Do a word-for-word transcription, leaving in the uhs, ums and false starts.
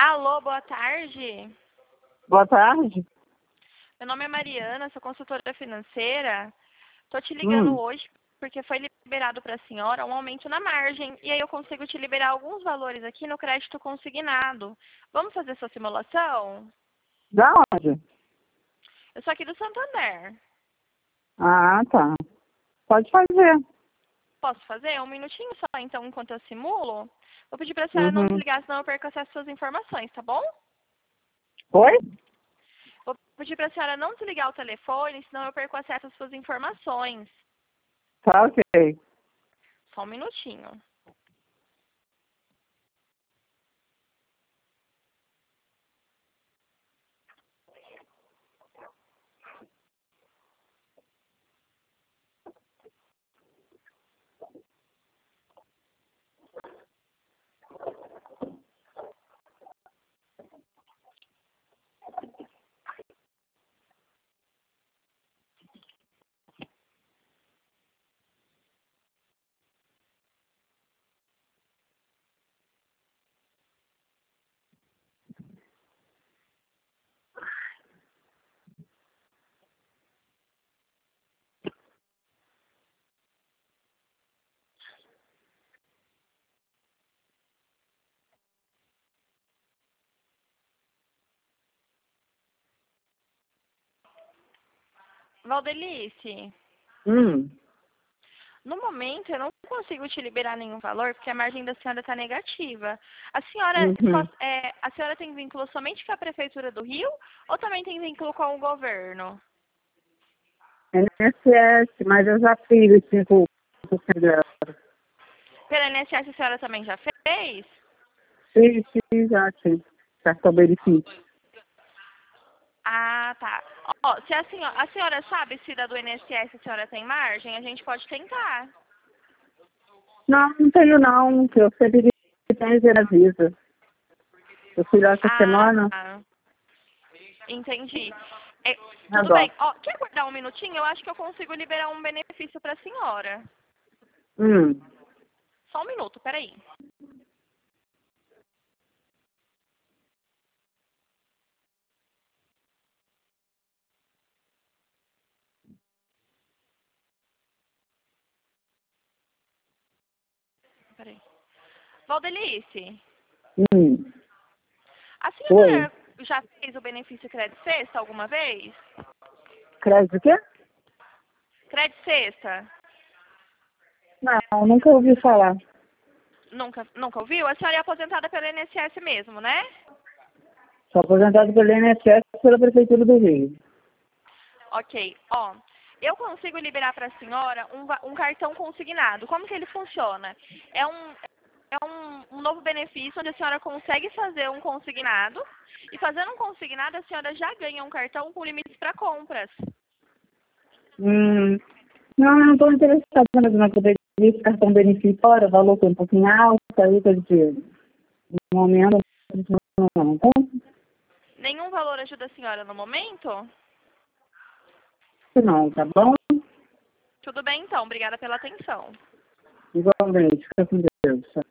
Alô, boa tarde. Boa tarde. Meu nome é Mariana, sou consultora financeira. Estou te ligando Hum, hoje porque foi liberado para a senhora um aumento na margem. E aí eu consigo te liberar alguns valores aqui no crédito consignado. Vamos fazer sua simulação? da onde? Eu sou aqui do Santander. Ah, tá. Pode fazer. Posso fazer? Um minutinho só, então, enquanto eu simulo? Vou pedir para a senhora não Uhum. desligar, senão eu perco acesso às suas informações, tá bom? Oi? Vou pedir para a senhora não desligar o telefone, senão eu perco acesso às suas informações. Tá ok. Só um minutinho. Valdelice, Hum. no momento eu não consigo te liberar nenhum valor porque a margem da senhora está negativa. A senhora, Uhum. só- é, a senhora tem vínculo somente com a Prefeitura do Rio ou também tem vínculo com o governo? N S S, mas eu já fiz os cinco por cento dela. Pela I N S S a senhora também já fez? Fiz, fiz, já sim. Cartão benefício. Ah, tá. Ó, se a senhora, a senhora sabe se da do I N S S a senhora tem margem, a gente pode tentar. Não, não tenho não, que eu sempre tenho na Visa. Eu fui lá essa Ah, semana, tá. Entendi. É, tudo agora. bem. Ó, quer guardar um minutinho? Eu acho que eu consigo liberar um benefício para a senhora. Hum. Só um minuto, peraí. Peraí. Valdelice, Hum. a Oi. senhora já fez o benefício Crédito Sexta alguma vez? Crédito o quê? Crédito Sexta? Não, nunca ouvi falar. Nunca, nunca ouviu? A senhora é aposentada pelo I N S S mesmo, né? Sou aposentado pelo I N S S pela Prefeitura do Rio. Ok. Ó, eu consigo liberar para a senhora um, va- um cartão consignado. Como que ele funciona? É um, é um, um novo benefício onde a senhora consegue fazer um consignado. E fazendo um consignado, a senhora já ganha um cartão com limites para compras. Hum. Não, eu não estou interessada mais na poder de cartão benefício fora, o valor foi um pouquinho alto, aí quer dizer, no momento não, não, tá? Nenhum valor ajuda a senhora no momento? Não, tá bom? Tudo bem, então. Obrigada pela atenção. Igualmente, fica com Deus.